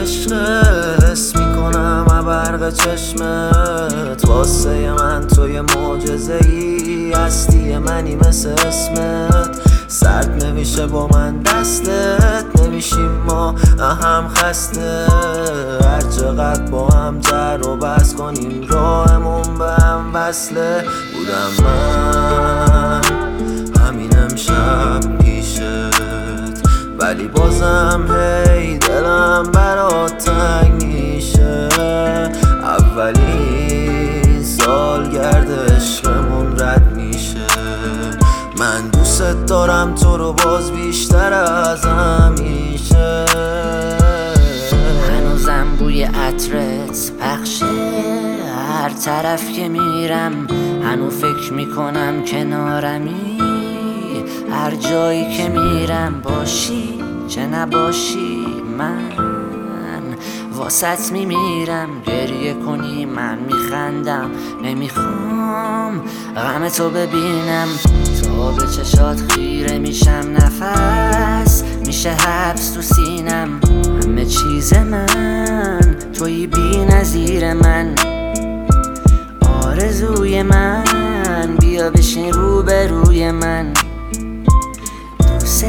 عشق حس میکنم برق چشمت، واسه من توی معجزه‌ای، هستی منی مثل اسمت. سرد نمیشه با من دستت، نمیشیم ما هم خسته. هر چقدر با هم در و بس کنیم راهمون به هم وصله. بودم من همین امشب پیشت، ولی بازم هی دلم برات تنگ میشه. اولین سالگرد عشقمون رد میشه. من دوست دارم تو رو باز بیشتر از همیشه. هنوزم بوی عطرت پخشه هر طرف که میرم، هنوز فکر میکنم کنارمی. هر جایی که میرم باشی چه نباشی، من واسط میمیرم. گریه کنی من میخندم، نمیخوام غم تو ببینم. تا به چشات خیره میشم، نفس میشه حبس تو سینم. همه چیز من توی بی نظیر من، آرزوی من بیا بشین روبروی من. دوست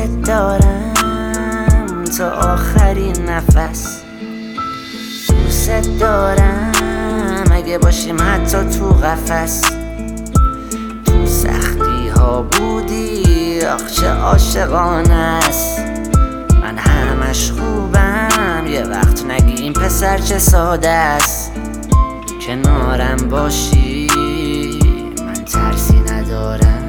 دارم تا آخرین نفس، دوست دارم اگه باشیم حتی تو قفس. تو سختی ها بودی آخ چه عاشقانه است. من همش خوبم یه وقت نگی این پسر چه ساده است. کنارم باشی من ترسی ندارم.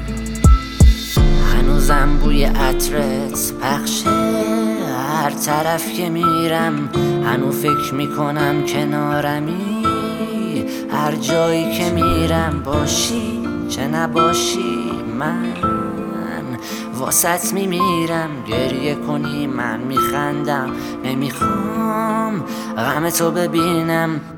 هنوزم بوی عطرت پخشه هر طرف که میرم، هنوز فکر میکنم کنارمی. هر جایی که میرم باشی چه نباشی، من واسط میمیرم. گریه کنی من میخندم، نمیخوام غم تو ببینم.